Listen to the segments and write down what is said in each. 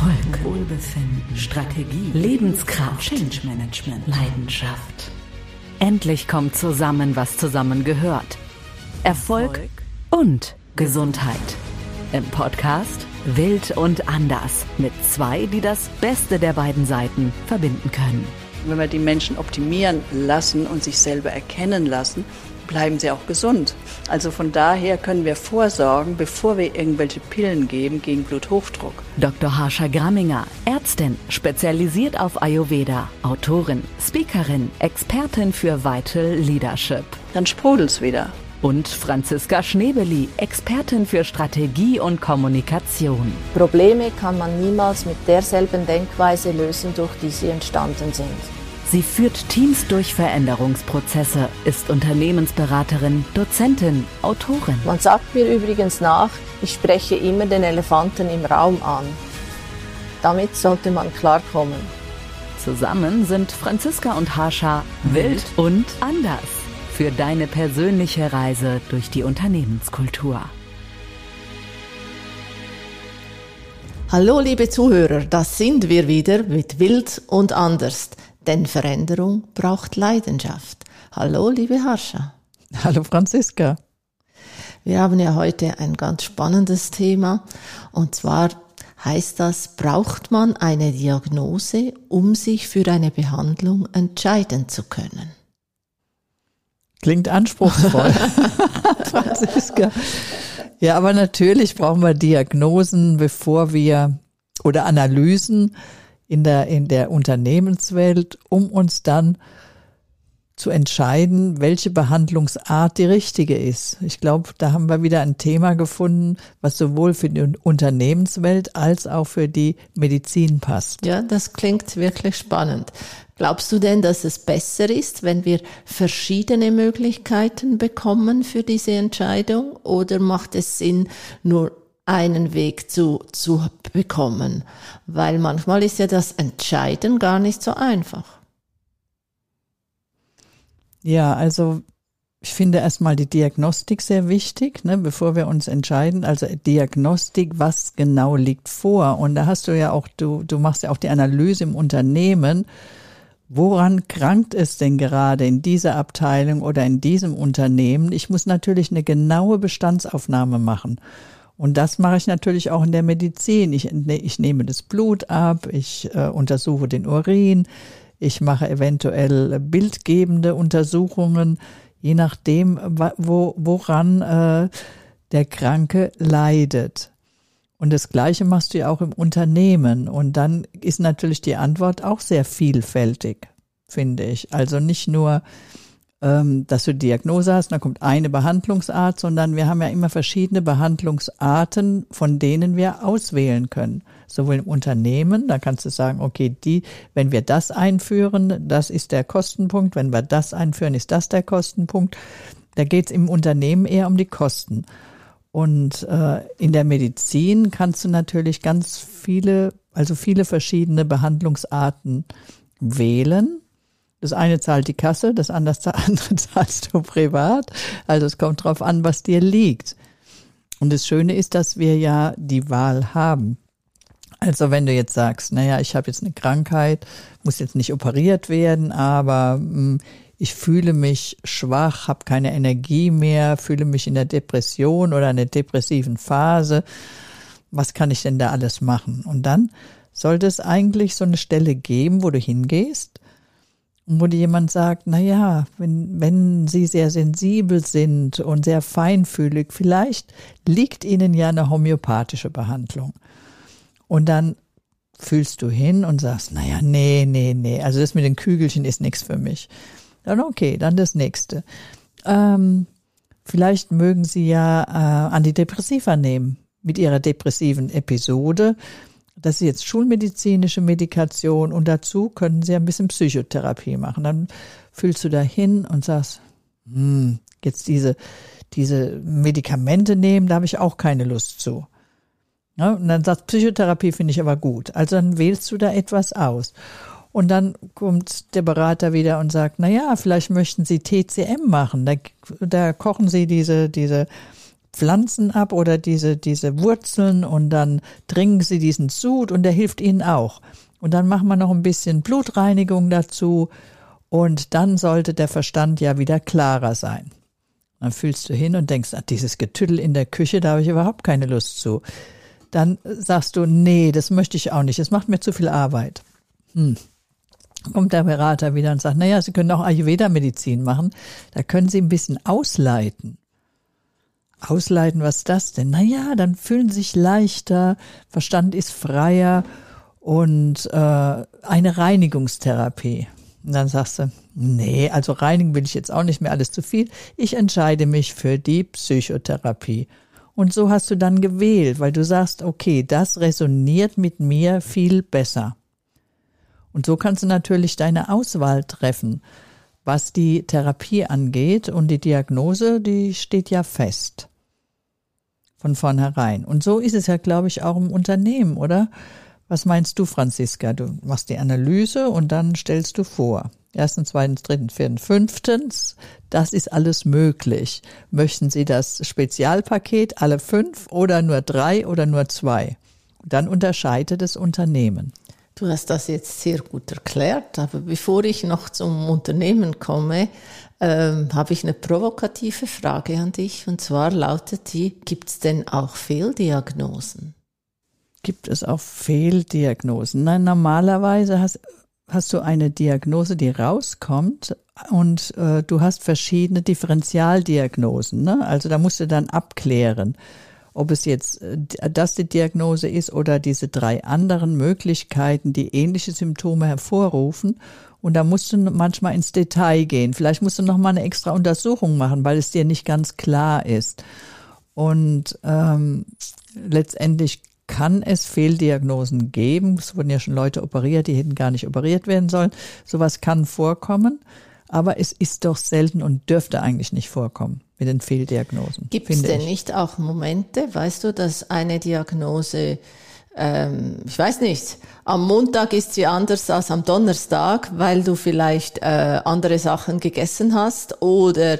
Erfolg, Wohlbefinden, Strategie, Lebenskraft, Change Management, Leidenschaft. Endlich kommt zusammen, was zusammengehört. Erfolg und Gesundheit. Im Podcast Wild und Anders mit zwei, die das Beste der beiden Seiten verbinden können. Wenn wir die Menschen optimieren lassen und sich selber erkennen lassen, bleiben sie auch gesund. Also von daher können wir vorsorgen, bevor wir irgendwelche Pillen geben gegen Bluthochdruck. Dr. Harsha Gramminger, Ärztin, spezialisiert auf Ayurveda, Autorin, Speakerin, Expertin für Vital Leadership. Dann sprudelt's wieder. Und Franziska Schnebeli, Expertin für Strategie und Kommunikation. Probleme kann man niemals mit derselben Denkweise lösen, durch die sie entstanden sind. Sie führt Teams durch Veränderungsprozesse, ist Unternehmensberaterin, Dozentin, Autorin. Man sagt mir übrigens nach, ich spreche immer den Elefanten im Raum an. Damit sollte man klarkommen. Zusammen sind Franziska und Harsha wild und anders für deine persönliche Reise durch die Unternehmenskultur. Hallo liebe Zuhörer, das sind wir wieder mit Wild und Anders. Denn Veränderung braucht Leidenschaft. Hallo, liebe Harsha. Hallo, Franziska. Wir haben ja heute ein ganz spannendes Thema. Und zwar heißt das, braucht man eine Diagnose, um sich für eine Behandlung entscheiden zu können? Klingt anspruchsvoll, Franziska. Ja, aber natürlich brauchen wir Diagnosen, oder Analysen, in der Unternehmenswelt, um uns dann zu entscheiden, welche Behandlungsart die richtige ist. Ich glaube, da haben wir wieder ein Thema gefunden, was sowohl für die Unternehmenswelt als auch für die Medizin passt. Ja, das klingt wirklich spannend. Glaubst du denn, dass es besser ist, wenn wir verschiedene Möglichkeiten bekommen für diese Entscheidung? Oder macht es Sinn, nur einen Weg zu bekommen? Weil manchmal ist ja das Entscheiden gar nicht so einfach. Ja, also ich finde erstmal die Diagnostik sehr wichtig, ne, bevor wir uns entscheiden. Also Diagnostik, was genau liegt vor? Und da hast du ja auch, du machst ja auch die Analyse im Unternehmen. Woran krankt es denn gerade in dieser Abteilung oder in diesem Unternehmen? Ich muss natürlich eine genaue Bestandsaufnahme machen. Und das mache ich natürlich auch in der Medizin. Ich nehme das Blut ab, ich untersuche den Urin, ich mache eventuell bildgebende Untersuchungen, je nachdem, woran der Kranke leidet. Und das Gleiche machst du ja auch im Unternehmen. Und dann ist natürlich die Antwort auch sehr vielfältig, finde ich. Also nicht nur, dass du Diagnose hast, dann kommt eine Behandlungsart, sondern wir haben ja immer verschiedene Behandlungsarten, von denen wir auswählen können. Sowohl im Unternehmen, da kannst du sagen, okay, wenn wir das einführen, das ist der Kostenpunkt, wenn wir das einführen, ist das der Kostenpunkt. Da geht es im Unternehmen eher um die Kosten. Und in der Medizin kannst du natürlich viele verschiedene Behandlungsarten wählen. Das eine zahlt die Kasse, das andere zahlst du privat. Also es kommt drauf an, was dir liegt. Und das Schöne ist, dass wir ja die Wahl haben. Also wenn du jetzt sagst, naja, ich habe jetzt eine Krankheit, muss jetzt nicht operiert werden, aber ich fühle mich schwach, habe keine Energie mehr, fühle mich in der Depression oder in der depressiven Phase. Was kann ich denn da alles machen? Und dann sollte es eigentlich so eine Stelle geben, wo du hingehst, und wo dir jemand sagt, na ja, wenn Sie sehr sensibel sind und sehr feinfühlig, vielleicht liegt Ihnen ja eine homöopathische Behandlung. Und dann fühlst du hin und sagst, na ja, nee, also das mit den Kügelchen ist nichts für mich. Dann okay, dann das nächste. Vielleicht mögen Sie ja Antidepressiva nehmen mit Ihrer depressiven Episode. Das ist jetzt schulmedizinische Medikation und dazu können Sie ein bisschen Psychotherapie machen. Dann fühlst du da hin und sagst, jetzt diese Medikamente nehmen, da habe ich auch keine Lust zu. Ja, und dann sagst Psychotherapie finde ich aber gut. Also dann wählst du da etwas aus. Und dann kommt der Berater wieder und sagt, na ja, vielleicht möchten Sie TCM machen. Da kochen Sie diese Pflanzen ab oder diese Wurzeln und dann trinken sie diesen Sud und der hilft ihnen auch. Und dann machen wir noch ein bisschen Blutreinigung dazu und dann sollte der Verstand ja wieder klarer sein. Dann fühlst du hin und denkst, dieses Getüdel in der Küche, da habe ich überhaupt keine Lust zu. Dann sagst du, nee, das möchte ich auch nicht, das macht mir zu viel Arbeit. Kommt der Berater wieder und sagt, naja, Sie können auch Ayurveda-Medizin machen, da können Sie ein bisschen ausleiten. Ausleiten, was ist das denn? Naja, dann fühlen Sie sich leichter, Verstand ist freier und eine Reinigungstherapie. Und dann sagst du, nee, also reinigen will ich jetzt auch nicht mehr, alles zu viel. Ich entscheide mich für die Psychotherapie. Und so hast du dann gewählt, weil du sagst, okay, das resoniert mit mir viel besser. Und so kannst du natürlich deine Auswahl treffen, was die Therapie angeht. Und die Diagnose, die steht ja fest von vornherein. Und so ist es ja, glaube ich, auch im Unternehmen, oder? Was meinst du, Franziska? Du machst die Analyse und dann stellst du vor. 1., 2., 3., 4., 5. Das ist alles möglich. Möchten Sie das Spezialpaket alle 5 oder nur 3 oder nur 2? Dann unterscheidet das Unternehmen. Du hast das jetzt sehr gut erklärt, aber bevor ich noch zum Unternehmen komme, habe ich eine provokative Frage an dich. Und zwar lautet die, gibt es denn auch Fehldiagnosen? Gibt es auch Fehldiagnosen? Nein, normalerweise hast du eine Diagnose, die rauskommt und du hast verschiedene Differentialdiagnosen. Ne? Also da musst du dann abklären, ob es jetzt das die Diagnose ist oder diese 3 anderen Möglichkeiten, die ähnliche Symptome hervorrufen. Und da musst du manchmal ins Detail gehen. Vielleicht musst du noch mal eine extra Untersuchung machen, weil es dir nicht ganz klar ist. Und letztendlich kann es Fehldiagnosen geben. Es wurden ja schon Leute operiert, die hätten gar nicht operiert werden sollen. Sowas kann vorkommen, aber es ist doch selten und dürfte eigentlich nicht vorkommen mit den Fehldiagnosen. Gibt es denn nicht auch Momente, weißt du, dass eine Diagnose, ich weiß nicht, am Montag ist sie anders als am Donnerstag, weil du vielleicht andere Sachen gegessen hast oder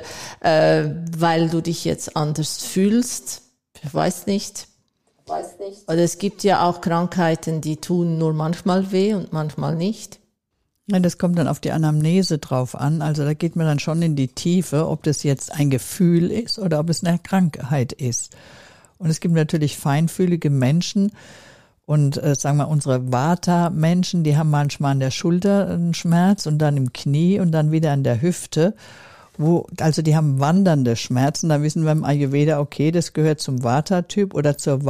weil du dich jetzt anders fühlst? Ich weiß nicht. Oder es gibt ja auch Krankheiten, die tun nur manchmal weh und manchmal nicht. Ja, das kommt dann auf die Anamnese drauf an. Also da geht man dann schon in die Tiefe, ob das jetzt ein Gefühl ist oder ob es eine Krankheit ist. Und es gibt natürlich feinfühlige Menschen und sagen wir unsere Vata-Menschen, die haben manchmal an der Schulter einen Schmerz und dann im Knie und dann wieder an der Hüfte. Also die haben wandernde Schmerzen, da wissen wir im Ayurveda, okay, das gehört zum Vata-Typ oder zur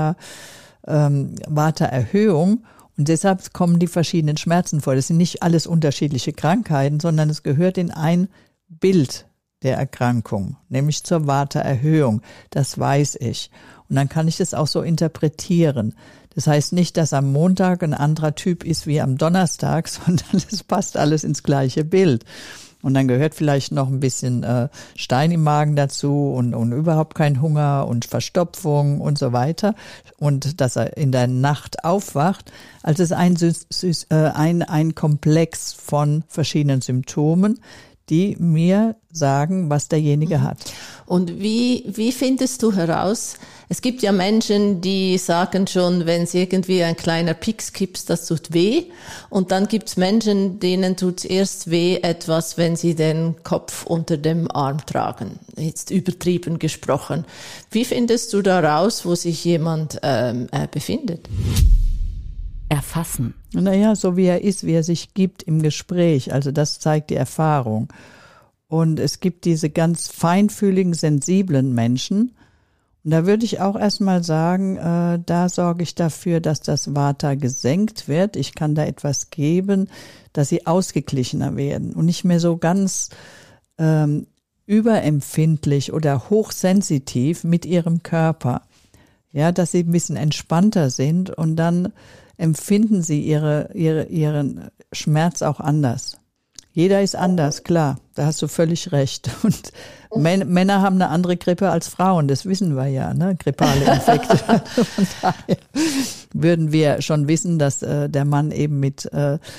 Vata-Erhöhung und deshalb kommen die verschiedenen Schmerzen vor. Das sind nicht alles unterschiedliche Krankheiten, sondern es gehört in ein Bild der Erkrankung, nämlich zur Vata-Erhöhung. Das weiß ich. Und dann kann ich das auch so interpretieren. Das heißt nicht, dass am Montag ein anderer Typ ist wie am Donnerstag, sondern es passt alles ins gleiche Bild. Und dann gehört vielleicht noch ein bisschen Stein im Magen dazu und überhaupt kein Hunger und Verstopfung und so weiter. Und dass er in der Nacht aufwacht. Also es ist ein Komplex von verschiedenen Symptomen, die mir sagen, was derjenige hat. Und wie findest du heraus? Es gibt ja Menschen, die sagen schon, wenn sie irgendwie ein kleiner Pieks gibt, das tut weh. Und dann gibt es Menschen, denen tut erst weh etwas, wenn sie den Kopf unter dem Arm tragen. Jetzt übertrieben gesprochen. Wie findest du da raus, wo sich jemand befindet? Erfassen. Naja, so wie er ist, wie er sich gibt im Gespräch. Also das zeigt die Erfahrung. Und es gibt diese ganz feinfühligen, sensiblen Menschen. Und da würde ich auch erstmal sagen, da sorge ich dafür, dass das Vata gesenkt wird. Ich kann da etwas geben, dass sie ausgeglichener werden und nicht mehr so ganz überempfindlich oder hochsensitiv mit ihrem Körper. Ja, dass sie ein bisschen entspannter sind und dann empfinden sie ihren Schmerz auch anders. Jeder ist anders, klar, da hast du völlig recht. Und Männer haben eine andere Grippe als Frauen, das wissen wir ja, ne? Grippale Infekte. Von daher würden wir schon wissen, dass der Mann eben mit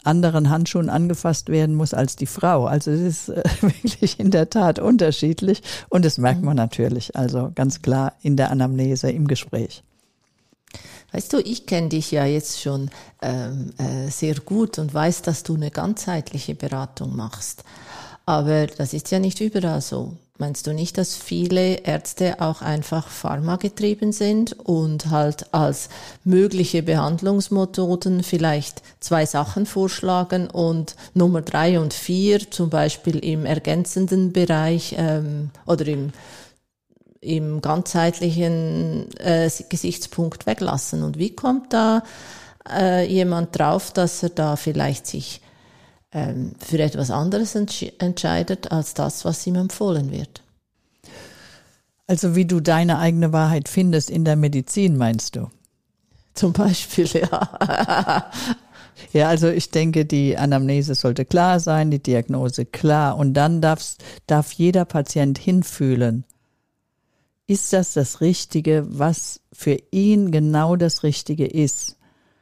anderen Handschuhen angefasst werden muss als die Frau. Also das ist wirklich in der Tat unterschiedlich und das merkt man natürlich, also ganz klar in der Anamnese, im Gespräch. Weißt du, ich kenne dich ja jetzt schon sehr gut und weiß, dass du eine ganzheitliche Beratung machst. Aber das ist ja nicht überall so. Meinst du nicht, dass viele Ärzte auch einfach pharmagetrieben sind und halt als mögliche Behandlungsmethoden vielleicht 2 Sachen vorschlagen und Nummer 3 und 4 zum Beispiel im ergänzenden Bereich oder im ganzheitlichen Gesichtspunkt weglassen? Und wie kommt da jemand drauf, dass er da vielleicht sich für etwas anderes entscheidet als das, was ihm empfohlen wird? Also wie du deine eigene Wahrheit findest in der Medizin, meinst du? Zum Beispiel, ja. Ja, also ich denke, die Anamnese sollte klar sein, die Diagnose klar und dann darf jeder Patient hinfühlen. Ist das Richtige, was für ihn genau das Richtige ist?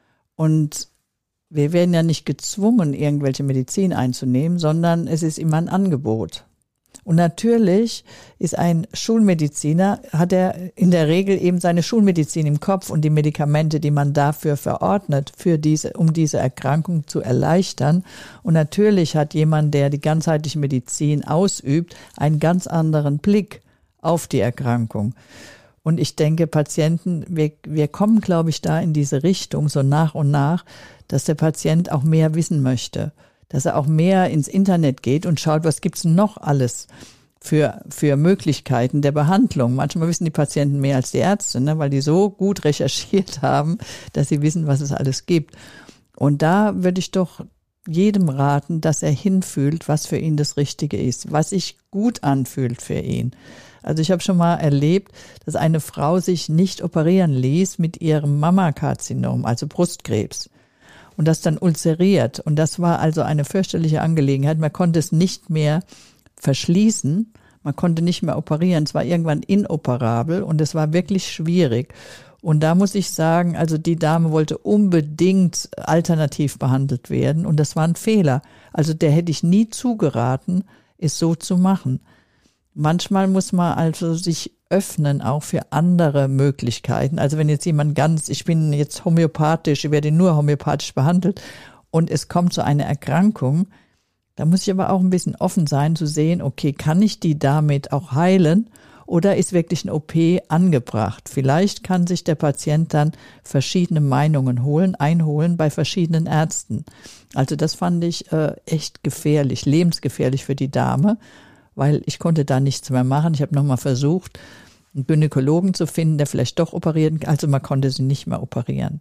Und wir werden ja nicht gezwungen, irgendwelche Medizin einzunehmen, sondern es ist immer ein Angebot. Und natürlich ist ein Schulmediziner, hat er in der Regel eben seine Schulmedizin im Kopf und die Medikamente, die man dafür verordnet, um diese Erkrankung zu erleichtern. Und natürlich hat jemand, der die ganzheitliche Medizin ausübt, einen ganz anderen Blick auf die Erkrankung. Und ich denke, Patienten, wir kommen, glaube ich, da in diese Richtung, so nach und nach, dass der Patient auch mehr wissen möchte, dass er auch mehr ins Internet geht und schaut, was gibt's noch alles für Möglichkeiten der Behandlung. Manchmal wissen die Patienten mehr als die Ärzte, ne, weil die so gut recherchiert haben, dass sie wissen, was es alles gibt. Und da würde ich doch jedem raten, dass er hinfühlt, was für ihn das Richtige ist, was sich gut anfühlt für ihn. Also ich habe schon mal erlebt, dass eine Frau sich nicht operieren ließ mit ihrem Mammakarzinom, also Brustkrebs. Und das dann ulzeriert. Und das war also eine fürchterliche Angelegenheit. Man konnte es nicht mehr verschließen. Man konnte nicht mehr operieren. Es war irgendwann inoperabel und es war wirklich schwierig. Und da muss ich sagen, also die Dame wollte unbedingt alternativ behandelt werden. Und das war ein Fehler. Also der hätte ich nie zugeraten, es so zu machen. Manchmal muss man also sich öffnen auch für andere Möglichkeiten. Also wenn jetzt jemand ich bin jetzt homöopathisch, ich werde nur homöopathisch behandelt und es kommt zu einer Erkrankung, da muss ich aber auch ein bisschen offen sein zu sehen, okay, kann ich die damit auch heilen oder ist wirklich eine OP angebracht? Vielleicht kann sich der Patient dann verschiedene Meinungen einholen bei verschiedenen Ärzten. Also das fand ich echt gefährlich, lebensgefährlich für die Dame, weil ich konnte da nichts mehr machen. Ich habe nochmal versucht, einen Gynäkologen zu finden, der vielleicht doch operieren kann. Also man konnte sie nicht mehr operieren.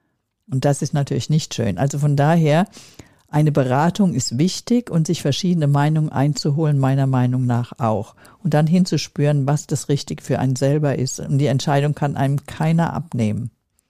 Und das ist natürlich nicht schön. Also von daher, eine Beratung ist wichtig und sich verschiedene Meinungen einzuholen, meiner Meinung nach auch. Und dann hinzuspüren, was das Richtige für einen selber ist. Und die Entscheidung kann einem keiner abnehmen.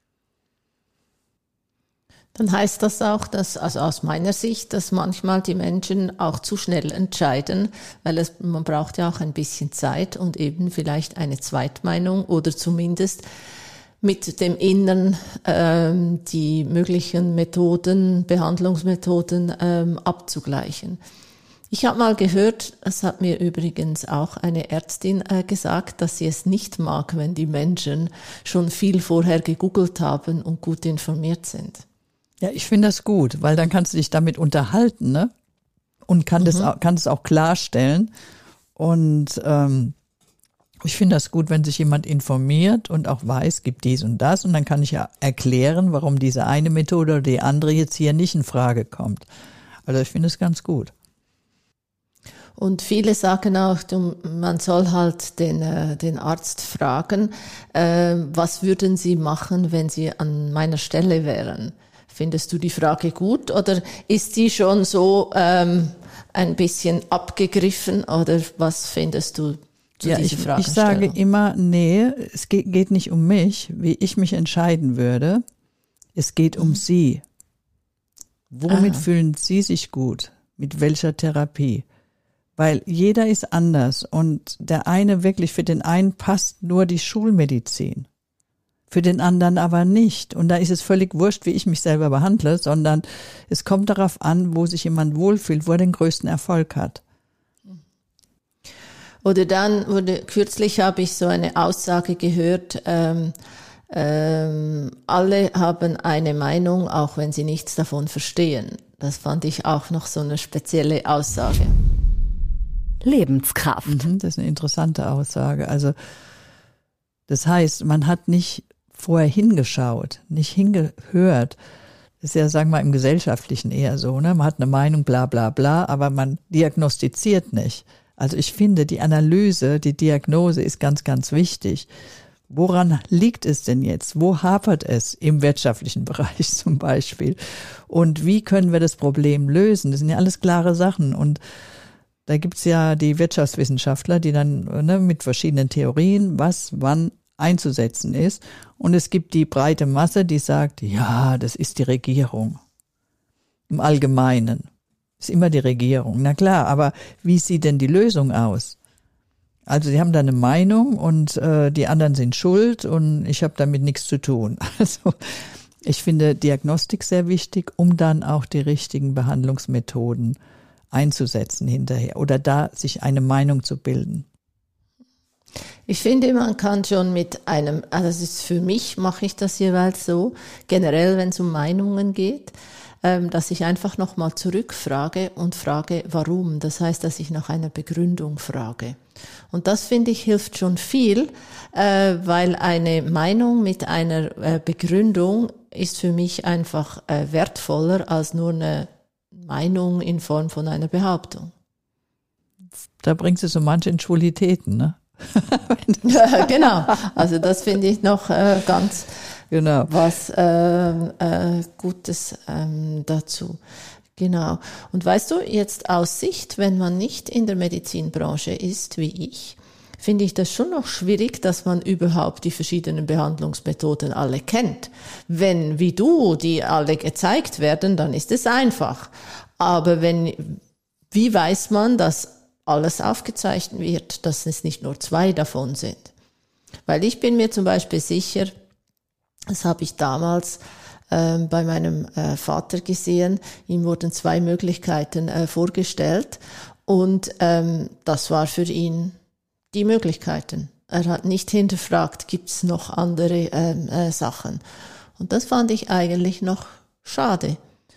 Dann heißt das auch, dass, also aus meiner Sicht, dass manchmal die Menschen auch zu schnell entscheiden, weil man braucht ja auch ein bisschen Zeit und eben vielleicht eine Zweitmeinung oder zumindest mit dem Innern die möglichen Behandlungsmethoden abzugleichen. Ich habe mal gehört, das hat mir übrigens auch eine Ärztin gesagt, dass sie es nicht mag, wenn die Menschen schon viel vorher gegoogelt haben und gut informiert sind. Ja, ich finde das gut, weil dann kannst du dich damit unterhalten, ne? Und kann es auch klarstellen. Und ich finde das gut, wenn sich jemand informiert und auch weiß, gibt dies und das. Und dann kann ich ja erklären, warum diese eine Methode oder die andere jetzt hier nicht in Frage kommt. Also ich finde es ganz gut. Und viele sagen auch, man soll halt den Arzt fragen, was würden Sie machen, wenn Sie an meiner Stelle wären? Findest du die Frage gut oder ist die schon so ein bisschen abgegriffen oder was findest du zu dieser Fragestellung? Ich sage immer, nee, es geht nicht um mich, wie ich mich entscheiden würde. Es geht um Sie. Womit fühlen Sie sich gut? Mit welcher Therapie? Weil jeder ist anders und der eine wirklich, für den einen passt nur die Schulmedizin. für den anderen aber nicht. Und da ist es völlig wurscht, wie ich mich selber behandle, sondern es kommt darauf an, wo sich jemand wohlfühlt, wo er den größten Erfolg hat. Oder kürzlich habe ich so eine Aussage gehört, alle haben eine Meinung, auch wenn sie nichts davon verstehen. Das fand ich auch noch so eine spezielle Aussage. Lebenskraft. Das ist eine interessante Aussage. Also das heißt, man hat nicht vorher hingeschaut, nicht hingehört. Das ist ja, sagen wir mal, im Gesellschaftlichen eher so, ne? Man hat eine Meinung, bla bla bla, aber man diagnostiziert nicht. Also ich finde, die Analyse, die Diagnose ist ganz, ganz wichtig. Woran liegt es denn jetzt? Wo hapert es im wirtschaftlichen Bereich zum Beispiel? Und wie können wir das Problem lösen? Das sind ja alles klare Sachen. Und da gibt's ja die Wirtschaftswissenschaftler, die dann mit verschiedenen Theorien, was wann einzusetzen ist. Und es gibt die breite Masse, die sagt, ja, das ist die Regierung. Im Allgemeinen ist immer die Regierung. Na klar, aber wie sieht denn die Lösung aus? Also sie haben da eine Meinung und die anderen sind schuld und ich habe damit nichts zu tun. Also ich finde Diagnostik sehr wichtig, um dann auch die richtigen Behandlungsmethoden einzusetzen hinterher oder da sich eine Meinung zu bilden. Ich finde, man kann schon mit einem, also das ist für mich, mache ich das jeweils so, generell wenn es um Meinungen geht, dass ich einfach nochmal zurückfrage und frage, warum. Das heißt, dass ich nach einer Begründung frage. Und das, finde ich, hilft schon viel, weil eine Meinung mit einer Begründung ist für mich einfach wertvoller als nur eine Meinung in Form von einer Behauptung. Da bringst du so manche in Schwulitäten, ne? Ja, genau. Also das finde ich noch ganz genau. Was Gutes dazu. Genau. Und weißt du, jetzt aus Sicht, wenn man nicht in der Medizinbranche ist, wie ich, finde ich das schon noch schwierig, dass man überhaupt die verschiedenen Behandlungsmethoden alle kennt. Wenn, wie du, die alle gezeigt werden, dann ist es einfach. Aber wie weiß man, dass alles aufgezeichnet wird, dass es nicht nur 2 davon sind? Weil ich bin mir zum Beispiel sicher, das habe ich damals bei meinem Vater gesehen, ihm wurden 2 Möglichkeiten vorgestellt und das war für ihn die Möglichkeiten. Er hat nicht hinterfragt, gibt es noch andere Sachen. Und das fand ich eigentlich noch schade.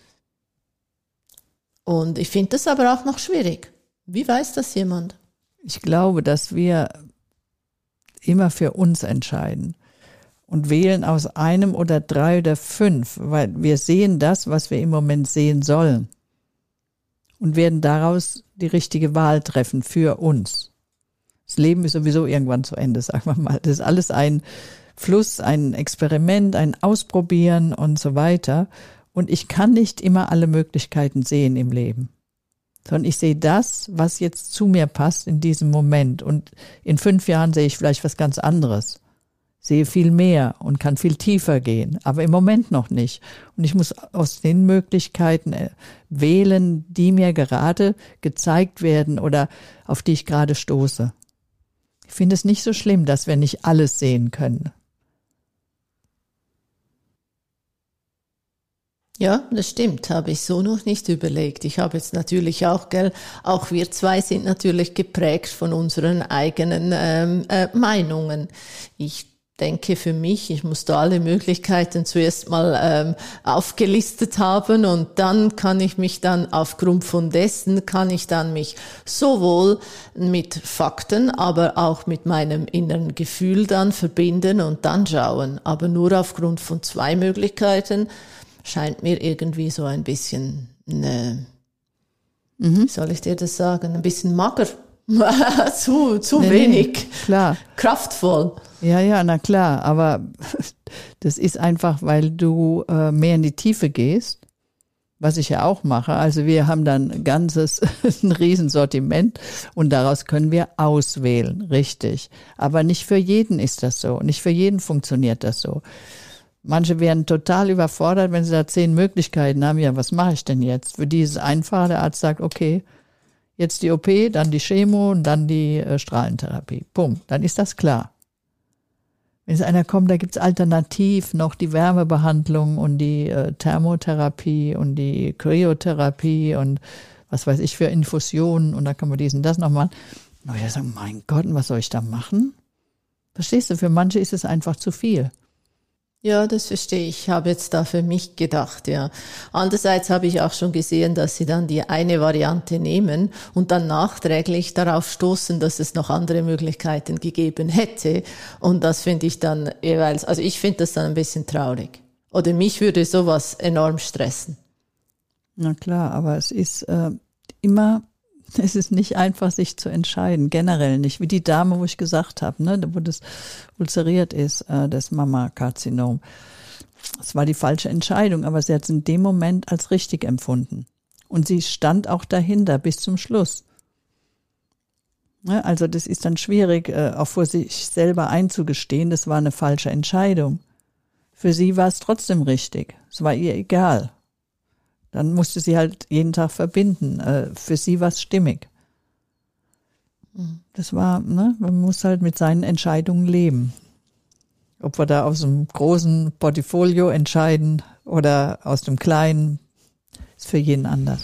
Und ich finde das aber auch noch schwierig. Wie weiß das jemand? Ich glaube, dass wir immer für uns entscheiden und wählen aus 1 oder 3 oder 5, weil wir sehen das, was wir im Moment sehen sollen und werden daraus die richtige Wahl treffen für uns. Das Leben ist sowieso irgendwann zu Ende, sagen wir mal. Das ist alles ein Fluss, ein Experiment, ein Ausprobieren und so weiter. Und ich kann nicht immer alle Möglichkeiten sehen im Leben, sondern ich sehe das, was jetzt zu mir passt in diesem Moment. Und in 5 Jahren sehe ich vielleicht was ganz anderes, sehe viel mehr und kann viel tiefer gehen, aber im Moment noch nicht. Und ich muss aus den Möglichkeiten wählen, die mir gerade gezeigt werden oder auf die ich gerade stoße. Ich finde es nicht so schlimm, dass wir nicht alles sehen können. Ja, das stimmt, habe ich so noch nicht überlegt. Ich habe jetzt natürlich auch, auch wir 2 sind natürlich geprägt von unseren eigenen Meinungen. Ich denke für mich, ich muss da alle Möglichkeiten zuerst mal aufgelistet haben und dann kann ich mich dann aufgrund von dessen, kann ich dann mich sowohl mit Fakten, aber auch mit meinem inneren Gefühl dann verbinden und dann schauen. Aber nur aufgrund von 2 Möglichkeiten scheint mir irgendwie so ein bisschen, wie soll ich dir das sagen, ein bisschen mager, zu wenig, klar. Kraftvoll. Ja, na klar, aber das ist einfach, weil du mehr in die Tiefe gehst, was ich ja auch mache. Also wir haben dann ein Riesensortiment und daraus können wir auswählen, richtig. Aber nicht für jeden ist das so, nicht für jeden funktioniert das so. Manche werden total überfordert, wenn sie da 10 Möglichkeiten haben. Ja, was mache ich denn jetzt? Für die ist es einfach, der Arzt sagt, okay, jetzt die OP, dann die Chemo und dann die Strahlentherapie. Bumm, dann ist das klar. Wenn es einer kommt, da gibt es alternativ noch die Wärmebehandlung und die Thermotherapie und die Kryotherapie und was weiß ich für Infusionen und da kann man dies und das noch machen. Und ich sage, mein Gott, was soll ich da machen? Verstehst du, für manche ist es einfach zu viel. Ja, das verstehe ich. Ich habe jetzt da für mich gedacht, ja. Andererseits habe ich auch schon gesehen, dass sie dann die eine Variante nehmen und dann nachträglich darauf stoßen, dass es noch andere Möglichkeiten gegeben hätte. Und das finde ich dann jeweils, also ich finde das dann ein bisschen traurig. Oder mich würde sowas enorm stressen. Na klar, aber es ist es ist nicht einfach, sich zu entscheiden, generell nicht. Wie die Dame, wo ich gesagt habe, ne, wo das ulzeriert ist, das Mammakarzinom. Es war die falsche Entscheidung, aber sie hat es in dem Moment als richtig empfunden. Und sie stand auch dahinter bis zum Schluss. Ne, also das ist dann schwierig, auch vor sich selber einzugestehen, das war eine falsche Entscheidung. Für sie war es trotzdem richtig. Es war ihr egal. Dann musste sie halt jeden Tag verbinden. Für sie war es stimmig. Das war, ne, man muss halt mit seinen Entscheidungen leben. Ob wir da aus dem großen Portfolio entscheiden oder aus dem kleinen, ist für jeden anders.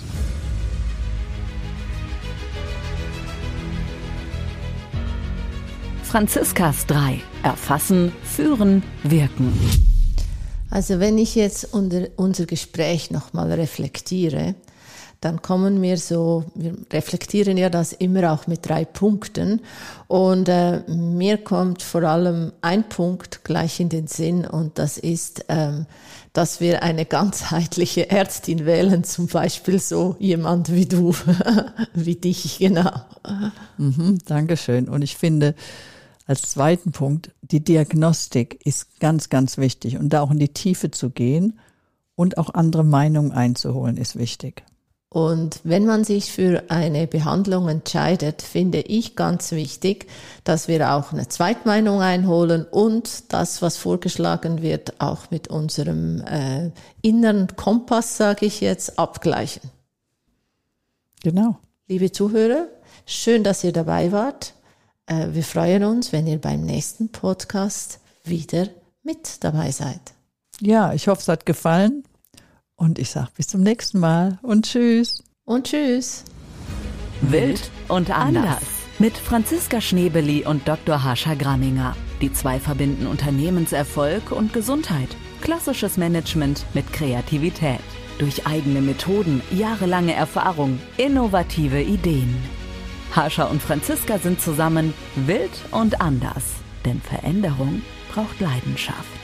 Franziskas 3. Erfassen, führen, wirken. Also wenn ich jetzt unser Gespräch nochmal reflektiere, dann kommen wir reflektieren ja das immer auch mit 3 Punkten und mir kommt vor allem ein Punkt gleich in den Sinn und das ist, dass wir eine ganzheitliche Ärztin wählen, zum Beispiel so jemand wie du, wie dich, genau. Dankeschön. Und ich finde, als zweiten Punkt, die Diagnostik ist ganz, ganz wichtig und da auch in die Tiefe zu gehen und auch andere Meinungen einzuholen, ist wichtig. Und wenn man sich für eine Behandlung entscheidet, finde ich ganz wichtig, dass wir auch eine Zweitmeinung einholen und das, was vorgeschlagen wird, auch mit unserem inneren Kompass, sage ich jetzt, abgleichen. Genau. Liebe Zuhörer, schön, dass ihr dabei wart. Wir freuen uns, wenn ihr beim nächsten Podcast wieder mit dabei seid. Ja, ich hoffe, es hat gefallen und ich sage bis zum nächsten Mal und tschüss. Und tschüss. Wild und anders. Mit Franziska Schnebeli und Dr. Harscha Gramminger. Die 2 verbinden Unternehmenserfolg und Gesundheit. Klassisches Management mit Kreativität. Durch eigene Methoden, jahrelange Erfahrung, innovative Ideen. Harscha und Franziska sind zusammen wild und anders, denn Veränderung braucht Leidenschaft.